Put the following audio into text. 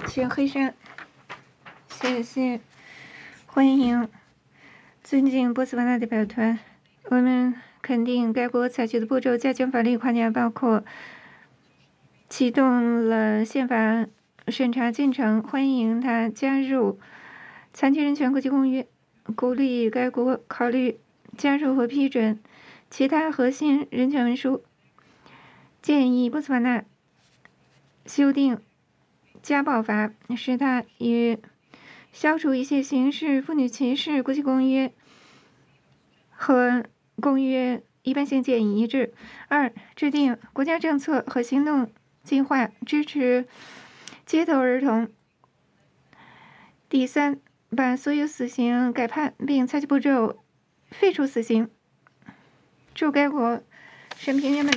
请黑山，谢谢，欢迎，尊敬波斯湾纳代表团。我们肯定该国采取的步骤加强法律框架，包括启动了宪法审查进程，欢迎他加入残疾人权国际公约，鼓励该国考虑加入和批准其他核心人权文书，建议波斯湾纳修订家暴法，使它与消除一些刑事妇女歧视国际公约和公约一般性建议一致。2、制定国家政策和行动计划，支持街头儿童。第3，把所有死刑改判，并采取步骤废除死刑。祝该国审评圆满。